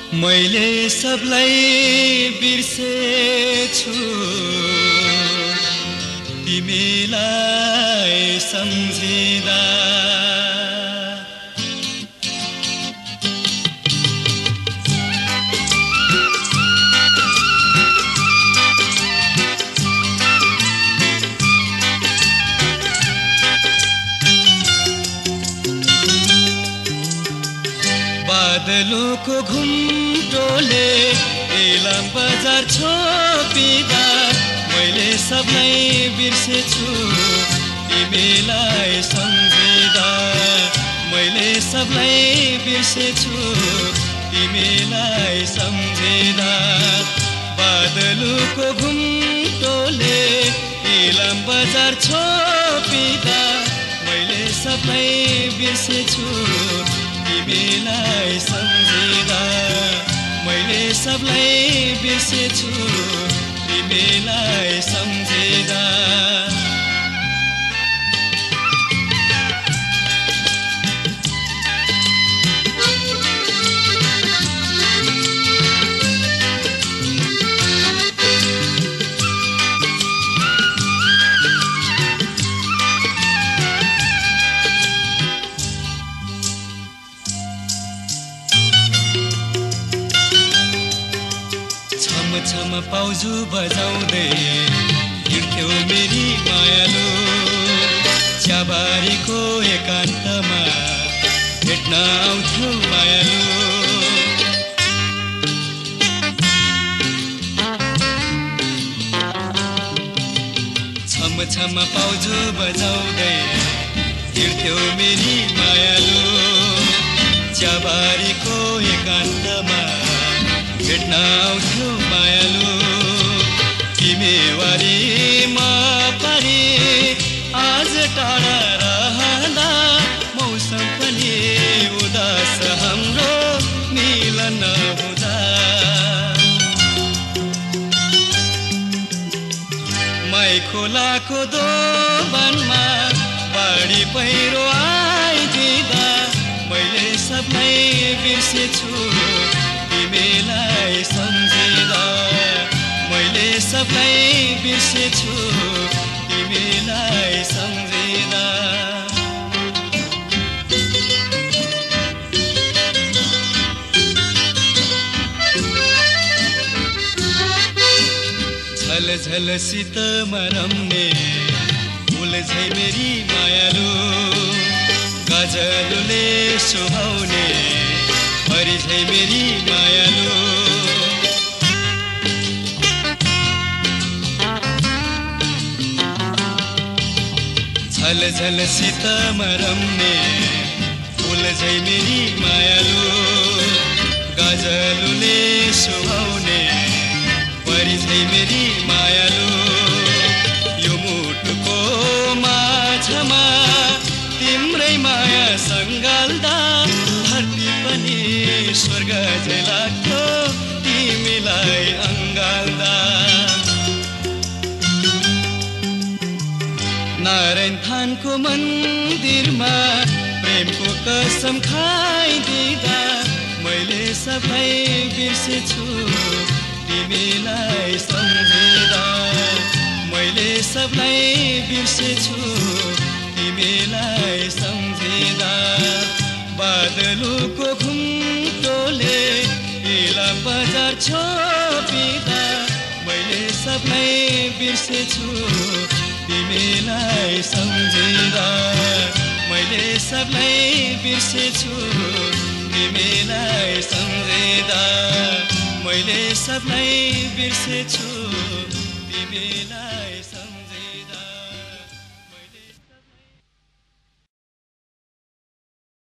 मैले सबलाई बिर्सेछु तिमीलाई सम्झिँदा बादलों को घुम्टोले इलाम बजार छोपिदा मैले सबलाई बिर्सेछु तिमीलाई सम्झिँदा मैले सबलाई बिर्सेछु तिमीलाई सम्झिँदा बादलों को घुम्टोले इलाम बजार छोपिदा मैले सबलाई बिर्सेछु तिमीलाई सम्झिँदा मैले सबलाई बिर्सेछु तिमीलाई सम्झिँदा छम पाउजु बजाउँदै हिँड्थ्यौ मेरी मायालु चियाबारीको एकान्तमा भेट्न आउँथ्यौ मायालु छम पाउजु बजाउँदै हिँड्थ्यौ मेरी मायालु चियाबारीको एकान्तमा भेट्न आउँथ्यौ मायालु तिमीवारीमा पारी आज टाढा रहँदा मौसम पनि उदास हाम्रो मिलन हुँदा माई खोलाको दोबनमा बाढी पहिरो आइदिँदा मैले सबलाई बिर्सेछु तिमीलाई सम्झिँदा मैले सबलाई बिर्सेछु तिमीलाई सम्झिँदा झल झल शीतमा रम्ने फुल झै मेरी मायालु गजलले शोभाउने हरि झै मेरी मायालु झल झल शीतमा रम्ने फुल झै मेरी मायालु गजलले शोभाउने हरि झै मेरी मायालु यो मुटुको माझमा तिम्रै माया सँगाल्दा धरती पनि स्वर्ग झै लाग्थ्यो तिमीलाई अँगाल्दा नारायण थानको मन्दिरमा प्रेमको कसम खाइदिँदा मैले सबै बिर्सेछु तिमीलाई सम्झिँदा मैले सबलाई बिर्सेछु तिमीलाई सम्झिँदा बादलको घुम्टोले इलाम बजार छोपिदा मैले सबलाई बिर्सेछु तिमीलाई सम्झिँदा मैले सबलाई बिर्सेछु तिमीलाई सम्झिँदा मैले सबलाई बिर्सेछु तिमीलाई सम्झिँदा